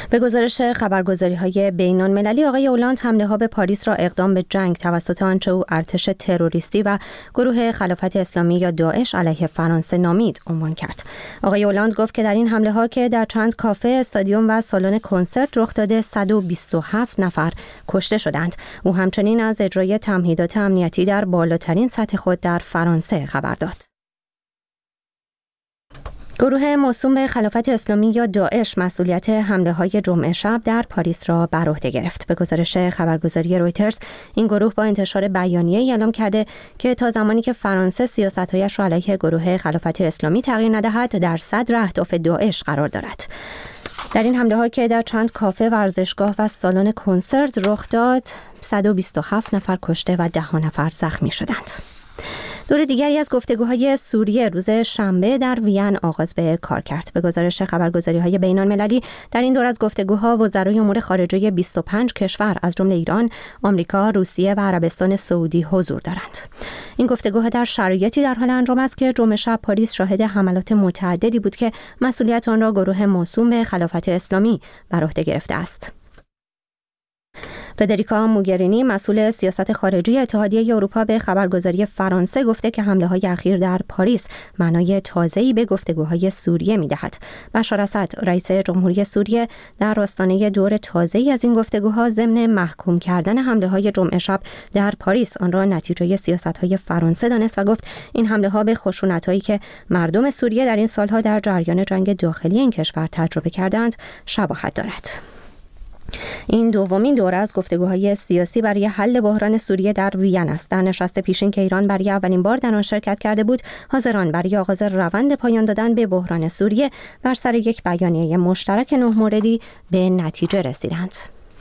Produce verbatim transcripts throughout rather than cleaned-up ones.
به گزارش خبرگزاری‌های بین‌المللی، آقای اولاند حمله‌ها به پاریس را اقدام به جنگ توسط آنچه او ارتش تروریستی و گروه خلافت اسلامی یا داعش علیه فرانسه نامید عنوان کرد. آقای اولاند گفت که در این حمله‌ها که در چند کافه، استادیوم و سالن کنسرت رخ داده صد و بیست و هفت نفر کشته شدند. او همچنین از اجرای تمهیدات امنیتی در بالاترین سطح خود در فرانسه خبر داد. گروه موسوم به خلافت اسلامی یا داعش مسئولیت حمله‌های جمعه شب در پاریس را بر عهده گرفت. به گزارش خبرگزاری رویترز، این گروه با انتشار بیانیه‌ای اعلام کرده که تا زمانی که فرانسه سیاست‌هایش را علیه گروه خلافت اسلامی تغییر ندهد، در صدر اهداف داعش قرار دارد. در این حمله‌ها که در چند کافه، ورزشگاه و سالن کنسرت رخ داد، صد و بیست و هفت نفر کشته و ده نفر زخمی شدند. دور دیگری از گفتگوهای سوریه روز شنبه در وین آغاز به کار کرد. به گزارش خبرگزاری‌های بین‌المللی، در این دور از گفتگوها وزرای امور خارجه بیست و پنج کشور از جمله ایران، آمریکا، روسیه و عربستان سعودی حضور دارند. این گفتگوها در شرایطی در حال انجام است که جمعه شب پاریس شاهد حملات متعددی بود که مسئولیت آن را گروه موسوم به خلافت اسلامی بر عهده گرفته است. فدریکا موگرینی، مسئول سیاست خارجی اتحادیه اروپا، به خبرگزاری فرانسه گفته که حمله‌های اخیر در پاریس معنای تازه‌ای به گفتگوهای سوریه می‌دهد. بشار اسد، رئیس جمهوری سوریه، در آستانه دور تازه‌ای از این گفتگوها ضمن محکوم کردن حمله‌های جمعه شب در پاریس آن را نتیجه سیاست‌های فرانسه دانست و گفت این حمله‌ها به خشونت‌هایی که مردم سوریه در این سال‌ها در جریان جنگ داخلی این کشور تجربه کردند شباهت دارد. این دومین دوره از گفتگوهای سیاسی برای حل بحران سوریه در وین است. در نشست پیشین که ایران برای اولین بار در آن شرکت کرده بود، حاضران برای آغاز روند پایان دادن به بحران سوریه بر سر یک بیانیه مشترک نه موردی به نتیجه رسیدند.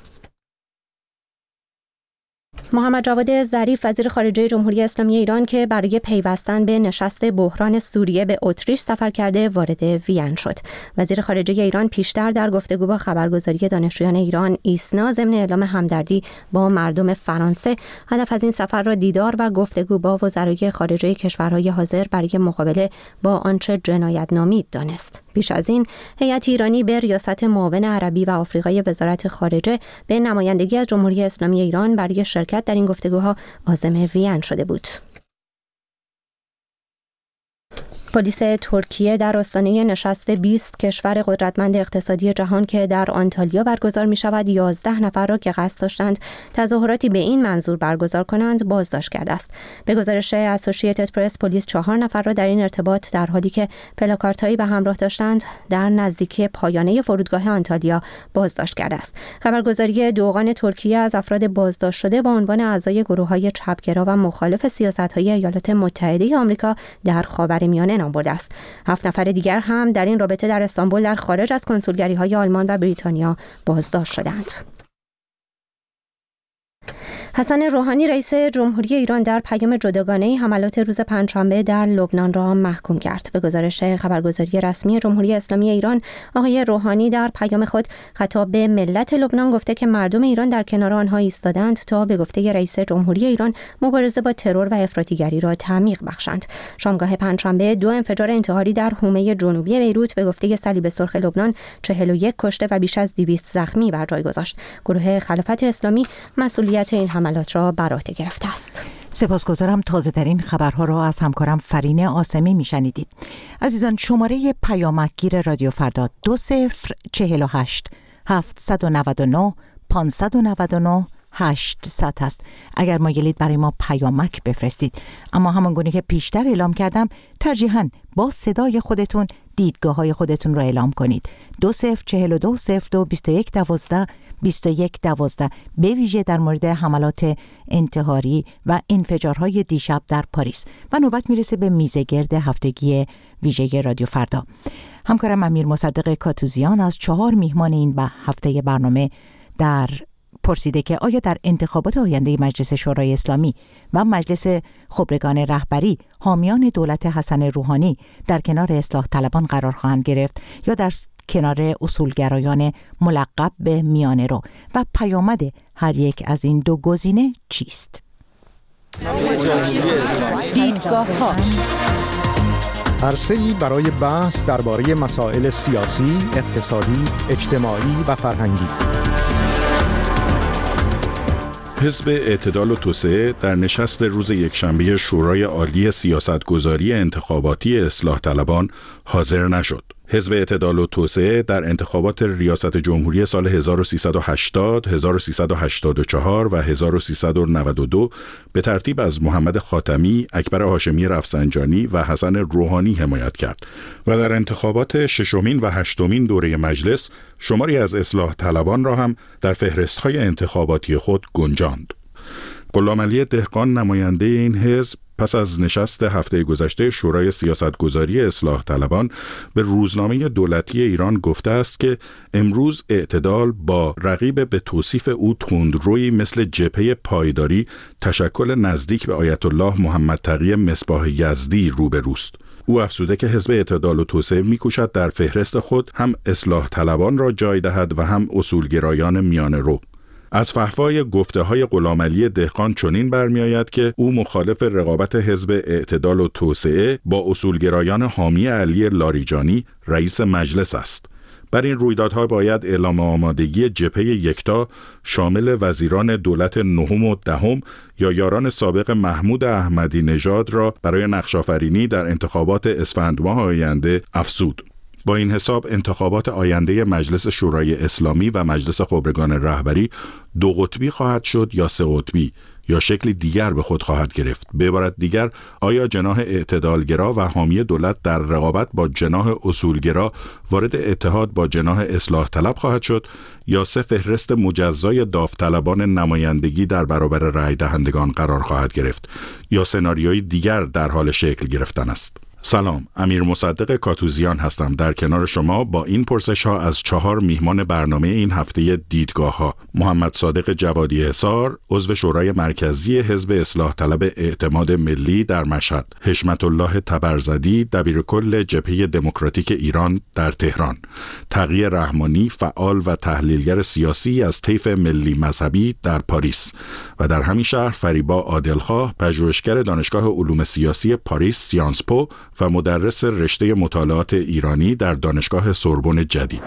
محمد جواد ظریف، وزیر خارجه جمهوری اسلامی ایران که برای پیوستن به نشست بحران سوریه به اتریش سفر کرده، وارد وین شد. وزیر خارجه ایران پیشتر در گفتگو با خبرگزاری دانشجویان ایران ایسنا ضمن اعلام همدردی با مردم فرانسه، هدف از این سفر را دیدار و گفتگو با وزرای خارجه کشورهای حاضر برای مقابله با آنچه جنایت نامید دانست. پیش از این هیئت ایرانی به ریاست معاون عربی و آفریقای وزارت خارجه به نمایندگی از جمهوری اسلامی ایران برای شرکت در این گفتگوها عازم وین شده بود. پلیس ترکیه در آستانه نشست بیست کشور قدرتمند اقتصادی جهان که در آنتالیا برگزار می شود، یازده نفر را که قصد داشتند تظاهراتی به این منظور برگزار کنند بازداشت کرده است. به گزارش اسوسییتد پرس، پلیس چهار نفر را در این ارتباط در حالی که پلاکاردهایی به همراه داشتند در نزدیکی پایانه فرودگاه آنتالیا بازداشت کرده است. خبرگزاری دوغان ترکیه از افراد بازداشت شده با عنوان اعضای گروه‌های چپگرا و مخالف سیاست‌های ایالات متحده آمریکا در خاورمیانه نام برده است. هفت نفر دیگر هم در این رابطه در استانبول در خارج از کنسولگری‌های آلمان و بریتانیا بازداشت شدند. حسن روحانی، رئیس جمهوری ایران، در پیام جداگانه‌ای حملات روز پنجشنبه در لبنان را محکوم کرد. به گزارش خبرگزاری رسمی جمهوری اسلامی ایران، آقای روحانی در پیام خود خطاب به ملت لبنان گفته که مردم ایران در کنار آنها ایستادند تا به گفته رئیس جمهوری ایران مبارزه با ترور و افراطیگری را تعمیق بخشند. شامگاه پنجشنبه دو انفجار انتحاری در حومه جنوبی بیروت به گفته صلیب سرخ لبنان چهل و یک کشته و بیش از دویست زخمی بر جای گذاشت. گروه خلافت اسلامی مسئولیت این حملات را بر عهده گرفته است. سپاسگزارم. تازه ترین خبرها را از همکارم فرین آسمی میشنیدید. عزیزان، شماره پیامکگیر رادیو فردا دو صفر چهل و هشت هفتصد و نود و نه پانصد و نود و نه هشتصد هست. اگر مایلید برای ما پیامک بفرستید، اما همانگونه که پیشتر اعلام کردم ترجیحاً با صدای خودتون دیدگاه های خودتون را اعلام کنید. دو صفر چهل و دو صفر دو بیست و یک دوازده بیست و یک دوازده، به ویژه در مورد حملات انتحاری و انفجارهای دیشب در پاریس. و نوبت میرسه به میزگرد هفتگی ویژه رادیو فردا. همکارم امیر مصدق کاتوزیان از چهار میهمان این به هفته برنامه در پرسیده که آیا در انتخابات آینده مجلس شورای اسلامی و مجلس خبرگان رهبری حامیان دولت حسن روحانی در کنار اصلاح طلبان قرار خواهند گرفت یا در کنار اصولگرایان ملقب به میانه رو، و پیامد هر یک از این دو گزینه چیست؟ دیدگاه ها عرصه‌ای برای بحث درباره مسائل سیاسی، اقتصادی، اجتماعی و فرهنگی. حزب اعتدال و توسعه در نشست روز یکشنبه شورای عالی سیاستگذاری انتخاباتی اصلاح طلبان حاضر نشد. حزب اعتدال و توسعه در انتخابات ریاست جمهوری سال هزار و سیصد و هشتاد، هزار و سیصد و هشتاد و چهار و هزار و سیصد و نود و دو به ترتیب از محمد خاتمی، اکبر هاشمی رفسنجانی و حسن روحانی حمایت کرد و در انتخابات ششمین و هشتمین دوره مجلس شماری از اصلاح طلبان را هم در فهرست‌های انتخاباتی خود گنجاند. غلامعلی دهقان، نماینده این حزب، پس از نشست هفته گذشته شورای سیاستگذاری اصلاح طلبان به روزنامه دولتی ایران گفته است که امروز اعتدال با رقیب به توصیف او تندرویی مثل جبهه پایداری تشکل نزدیک به آیت الله محمد تقی مصباح یزدی روبروست. او افزوده که حزب اعتدال و توسعه می‌کوشد در فهرست خود هم اصلاح طلبان را جای دهد و هم اصولگرایان میانه رو. از فحوای گفته‌های غلامعلی دهقان چنین برمی‌آید که او مخالف رقابت حزب اعتدال و توسعه با اصولگرایان حامی علی لاریجانی رئیس مجلس است. بر این رویدادها باید اعلام آمادگی جبهه یکتا شامل وزیران دولت نهم و دهم یا یاران سابق محمود احمدی نژاد را برای نقش‌آفرینی در انتخابات اسفند ماه آینده افزود. با این حساب انتخابات آینده مجلس شورای اسلامی و مجلس خبرگان رهبری دو قطبی خواهد شد یا سه قطبی یا شکلی دیگر به خود خواهد گرفت. به عبارت دیگر، آیا جناح اعتدالگرا و حامی دولت در رقابت با جناح اصولگرا وارد اتحاد با جناح اصلاح طلب خواهد شد یا سه فهرست مجزای داوطلبان نمایندگی در برابر رأی دهندگان قرار خواهد گرفت یا سناریوی دیگر در حال شکل گرفتن است؟ سلام، امیر مصدق کاتوزیان هستم در کنار شما با این پرسش ها از چهار میهمان برنامه این هفته دیدگاه ها. محمد صادق جوادی حصار، عضو شورای مرکزی حزب اصلاح طلب اعتماد ملی در مشهد، حشمت الله تبرزدی، دبیرکل جبهه دموکراتیک ایران در تهران، تقی رحمانی، فعال و تحلیلگر سیاسی از طیف ملی مذهبی در پاریس و در همین شهر فریبا عادلخواه، پژوهشگر دانشگاه علوم سیاسی پاریس سیانس پو و مدرس رشته مطالعات ایرانی در دانشگاه سوربن جدید.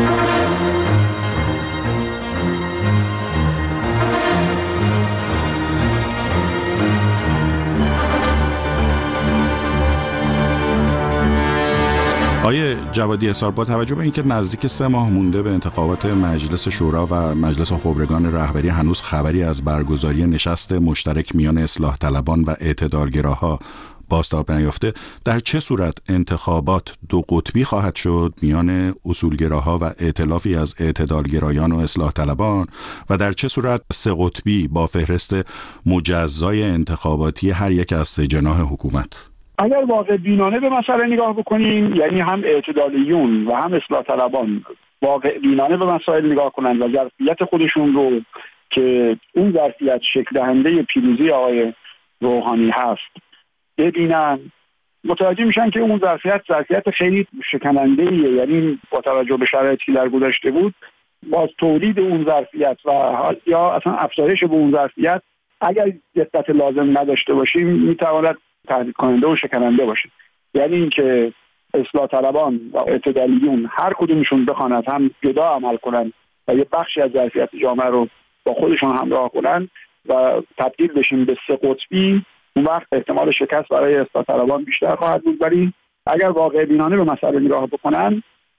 آیه جوادی حصار، با توجه به اینکه نزدیک سه ماه مونده به انتخابات مجلس شورا و مجلس خبرگان رهبری هنوز خبری از برگزاری نشست مشترک میان اصلاح طلبان و اعتدالگراها بازتاب نیافته، در چه صورت انتخابات دو قطبی خواهد شد میان اصولگراها و ائتلافی از اعتدالگرایان و اصلاح طلبان و در چه صورت سه قطبی با فهرست مجزای انتخاباتی هر یک از سه جناح حکومت؟ اگر واقع بینانه به مسئله نگاه بکنیم، یعنی هم اعتدالیون و هم اصلاح طلبان واقع بینانه به مسائل نگاه کنند و ظرفیت خودشون رو که اون ظرفیت شکل دهنده پیروزی آقای روحانی هست ببینن، متوجه میشن که اون ظرفیت ظرفیت خیلی شکننده‌ایه. یعنی با توجه به شرایطی در گذشته بود، باز تولید اون ظرفیت و یا اصلا افزایش به اون ظرفیت اگر دقت لازم نداشته باشیم میتواند تهدید کننده و شکننده باشه. یعنی اینکه اصلاح طلبان و اعتدالیون هر کدومشون بخواند هم جدا عمل کنن و یه بخشی از ظرفیت جامعه رو با خودشون همراه کنن و تبدیل بشیم به سه قطبی، اون وقت احتمال شکست برای اصلاح طلبان بیشتر خواهد بود. ولی اگر واقع بینانه به مسئله نگاه بکنن،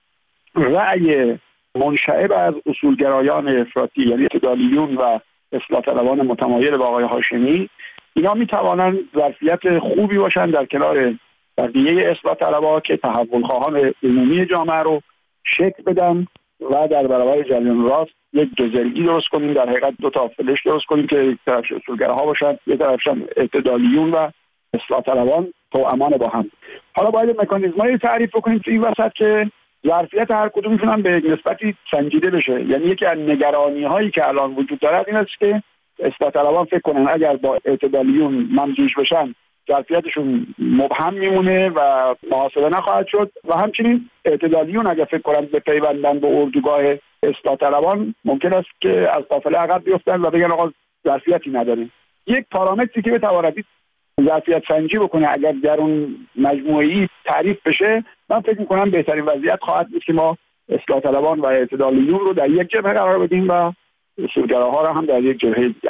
رأی منشعب از اصولگرایان افراطی یعنی اعتدالیون و اصلاح طلبان متمایل به آقای هاشمی، اینا میتوانند ظرفیت خوبی باشن در کنار بقیه اصلاح طلبها که تحول خواهان عمومی جامعه رو شکل بدن و در برابر جریان راست یک دوزلگی درست کنیم، در حقیقت دو تا فلش درست کنیم که یک طرفش اصولگراها باشن، یک طرفش اعتدالیون و اصلاح طلبان توامان با هم. حالا باید مکانیزمایی تعریف بکنیم تو این وسط که ظرفیت هر کدومشون هم به نسبتی سنجیده بشه. یعنی یکی از نگرانی‌هایی که الان وجود دارد این است که اصلاح طلبان فکر کنن اگر با اعتدالیون ممزوج بشن ظرفیتشون مبهم میمونه و محاسبه نخواهد شد و همچنین اعتدالیون اگر فکر کنن به پیوندن به اردوگاه اصلاح طلبان ممکن است که از قافله عقب بیفتن و بگن آقا ظرفیتی نداریم. یک پارامتری که بتواند ظرفیت سنجی بکنه، اگر در اون مجموعه‌ای تعریف بشه، من فکر می‌کنم بهترین وضعیت خواهد بود که ما اصلاح طلبان و اعتدالیون رو در یک جبهه قرار بدیم و اصولگراها رو هم در یک جبهه دیگر.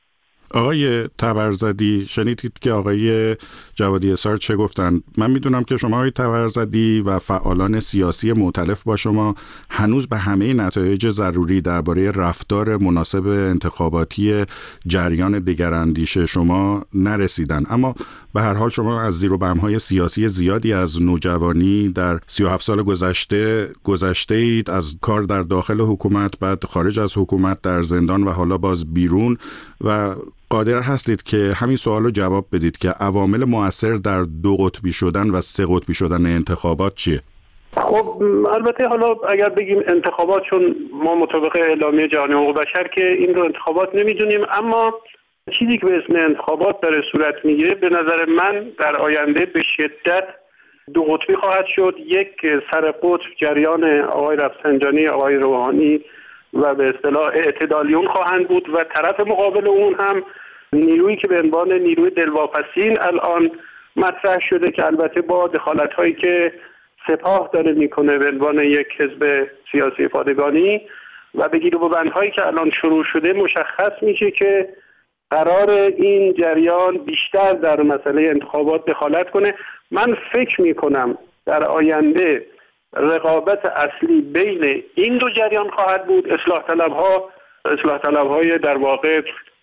آقای تبرزدی، شنیدید که آقای جوادی اسار چه گفتند؟ من میدونم که شما آقای تبرزدی و فعالان سیاسی مختلف با شما هنوز به همه نتایج ضروری درباره رفتار مناسب انتخاباتی جریان دگراندیش شما نرسیدن، اما به هر حال شما از زیر و بم‌های سیاسی زیادی از نوجوانی در سی و هفت سال گذشته گذشته اید، از کار در داخل حکومت، بعد خارج از حکومت، در زندان و حالا باز بیرون، و قادر هستید که همین سوال رو جواب بدید که عوامل مؤثر در دو قطبی شدن و سه قطبی شدن انتخابات چیه؟ خب البته حالا اگر بگیم انتخابات، چون ما مطابق اعلامیه جهانی حقوق بشر که این رو انتخابات نمیدونیم، اما چیزی که به اسم انتخابات داره صورت میگیره به نظر من در آینده به شدت دو قطبی خواهد شد. یک سر قطب جریان آقای رفسنجانی، آقای روحانی و به اصطلاح اعتدالیون خواهند بود و طرف مقابل اون هم نیرویی که به عنوان نیروی دلواپسین الان مطرح شده که البته با دخالت‌هایی که سپاه داره میکنه به عنوان یک حزب سیاسی پادگانی و بگیر و ببندهایی که الان شروع شده، مشخص میشه که قرار این جریان بیشتر در مسئله انتخابات دخالت کنه. من فکر میکنم در آینده رقابت اصلی بین این دو جریان خواهد بود. اصلاح طلبها اصلاح طلبهای در واقع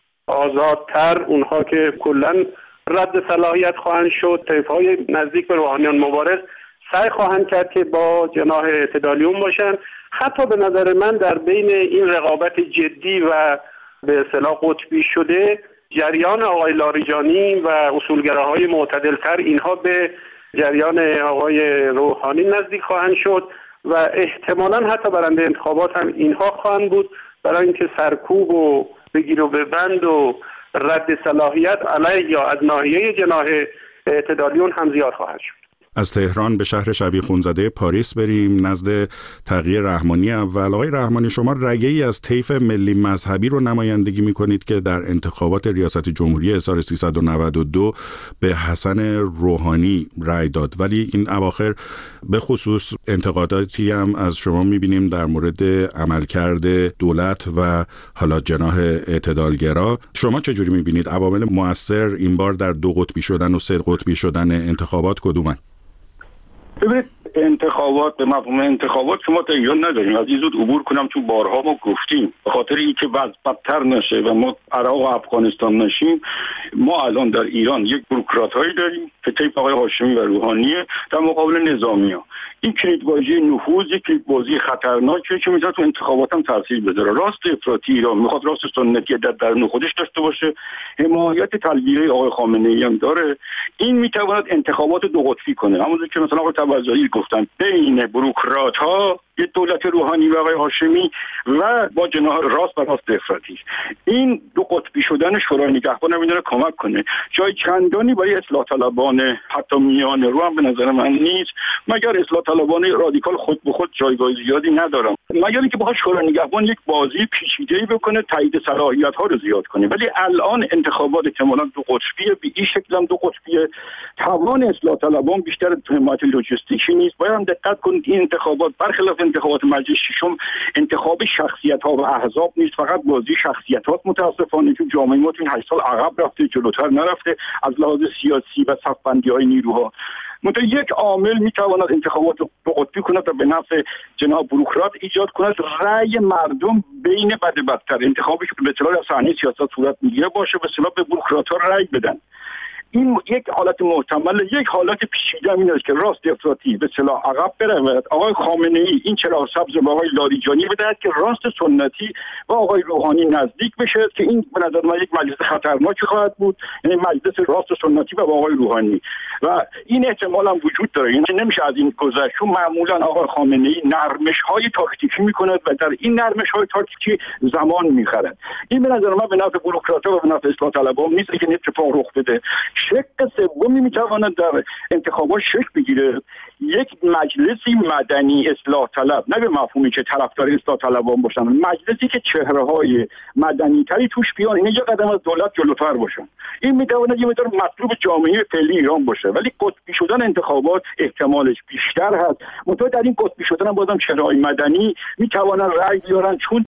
آزادتر، اونها که کلا رد صلاحیت خواهند شد، طیف‌های نزدیک به روحانیان مبارز سعی خواهند کرد که با جناح اعتدالیون باشن. حتی به نظر من در بین این رقابت جدی و به اصطلاح قطبی شده، جریان آقای لاریجانی و اصولگراهای معتدلتر، اینها به جریان آقای روحانی نزدیک خواهند شد و احتمالاً حتی برنده انتخابات هم اینها خواهند بود، برای اینکه سرکوب و بگیر و ببند و رد صلاحیت علیه یا از ناحیه جناح اعتدالیون هم زیاد خواهد شد. از تهران به شهر شبیه خونزاده پاریس بریم نزد تغییر رحمانی. اول آقای رحمانی، شما رگه‌ای از طیف ملی مذهبی رو نمایندگی می‌کنید که در انتخابات ریاست جمهوری هزار و سیصد و نود و دو به حسن روحانی رأی داد، ولی این اواخر به خصوص انتقاداتی هم از شما می‌بینیم در مورد عملکرد دولت و حالا جناح اعتدالگرا. شما چجوری می‌بینید عوامل مؤثر این بار در دو قطبی شدن و سه قطبی شدن انتخابات کدومن؟ ببینید، انتخابات به مفهوم انتخابات که ما تا ایران نداریم. از این زود عبور کنم، تو بارها ما گفتیم به خاطر اینکه وضع بدتر نشه و ما عراق و افغانستان نشیم، ما الان در ایران یک بوروکرات‌هایی داریم که طیف آقای هاشمی و روحانیه در مقابل نظامی‌ها. این کلیدواژه نفوذ یک کلیدواژه خطرناکه که میتونه تو انتخابات هم تاثیر بذاره. راست افراطی ایران میخواد راست سنتی در درون خودش داشته باشه، حمایت تلبیره آقای خامنه‌ای هم داره. این میتواند انتخابات دو قطبی کنه، همونطور که مثلا آقای تبرزدی گفتن بین بوروکرات‌ها، یه دولت روحانی و آقای هاشمی و با جناح راست و راست افراطی. این دو قطبی شدن شورای نگهبان هم میتونه کمک کنه. جای چندانی برای اصلاح طلبان حتی میانه رو هم به نظر من نیست، مگر اصلاح طلبان رادیکال خود به خود جایگاه زیادی ندارم، مگر اینکه باهاش شورای نگهبان یک بازی پیچیده‌ای بکنه، تایید صلاحیت‌ها رو زیاد کنه. ولی الان انتخابات احتمالاً دو قطبیه، به این شکل هم دو قطبیه. توان اصلاح طلبان بیشتر حمایت لوجستیکی نیست. باید دقت کنید این انتخابات برخلاف انتخابات مجلس ششم انتخاب شخصیت‌ها و احزاب نیست، فقط بازی شخصیت‌ها. متأسفانه تو جامعه ما تو این هشت سال عقب رفته، جلوتر نرفته از لحاظ سیاسی و صف‌بندی‌های نیروها. منتها یک عامل میتواند انتخابات رو قطبی کند و به نفع جناب بوروکرات ایجاد کند، رأی مردم بین بد بدتر انتخابی که به اصطلاح از صحنه سیاست صورت میگیره باشه، به اصطلاح به بوروکرات‌ها رأی بدن. این یک حالت محتمل. یک حالت پیچیده این است که راست افراطی به اصطلاح عقب برود، آقای خامنه‌ای این چراغ سبز به آقای لاریجانی بدهد که راست سنتی و آقای روحانی نزدیک بشه، که این به نظر من یک مجلس خطرناکی خواهد بود، یعنی مجلس راست سنتی و آقای روحانی، و این احتمال هم وجود داره. یعنی نمیشه از این گذشت. معمولا آقای خامنه‌ای نرمش‌های تاکتیکی می‌کند و در این نرمش‌های تاکتیکی زمان می‌خرد. این به نظر من به نفع بوروکرات‌ها و به نفع اصلاح طلبان نیست که این اتفاق رخ بده. شق سومی میتواند در انتخابات شکل بگیره، یک مجلسی مدنی اصلاح طلب، نه به مفهومی که طرفدار اصلاح طلبان باشن، مجلسی که چهره‌های مدنی تری توش بیان، اینا یه قدم از دولت جلوتر باشن. این میتواند یه مقدار مطلوب جامعه فعلی ایران باشه، ولی قطبی شدن انتخابات احتمالش بیشتر هست. منتها در این قطبی شدن هم بازم چهره‌های مدنی میتوانن رأی بیارن، چون